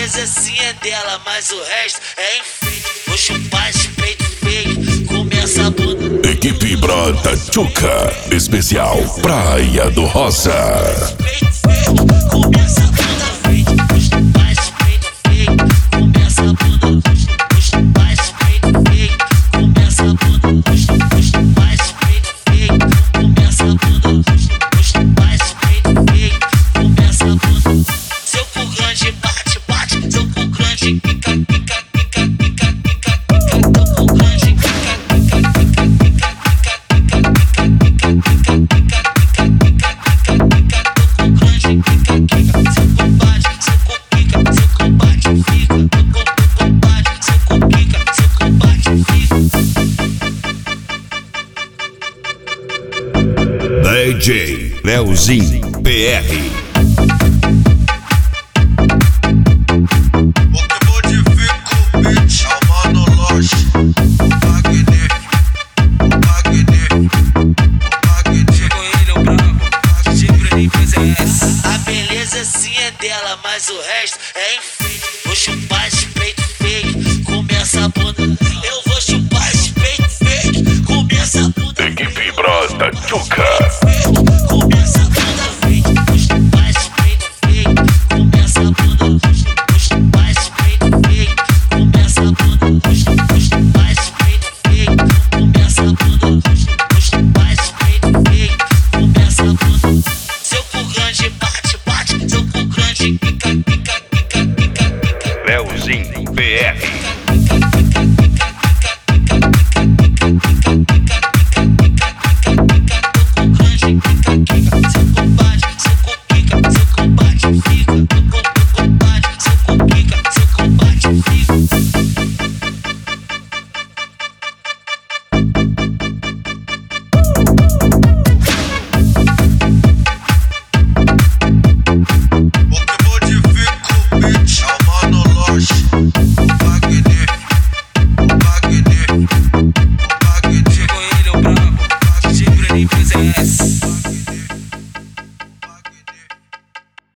beleza assim é dela, mas o resto é enfeite. Vou chupar esse peito fake, começa a bunda. Equipe Brota Tchuca, especial Praia do Rosa. Peito fake, começa a bunda fake. Vou chupar esse peito fake, começa a bunda. Vou chupar esse peito fake, começa a bunda. Vou chupar esse peito fake, começa a bunda. Vou chupar esse peito fake, começa a bunda. Seu cu grande bate, bate, seu cu grande pica, pica, pica, pica, pica, pica. Seu cu grande pica, pica, pica, pica, pica, pica, pica, pica, pica, pica, pica, pica, pica. Seu cu grande pica, pica, seu cu bate, seu cu pica, seu cu bate, fica. Seu cu bate, seu cu pica, seu cu bate, fica. DJ Leozinho PR. A beleza assim é dela, mas o resto é enfeite. Vou chupar esse peito fake, começa a bunda. Eu vou chupar esse peito fake, começa a bunda. Equipe Brota Tchuca. Começa a bunda fake. Vou chupar esse peito fake, começa a bunda. Vou chupar esse peito fake, começa a bunda. Vou chupar esse peito fake, começa a bunda. Vou chupar esse peito fake, começa a bunda. Seu cu grande bate, bate, seu cu grande pica, pica, pica, pica, pica. Leozinho PR.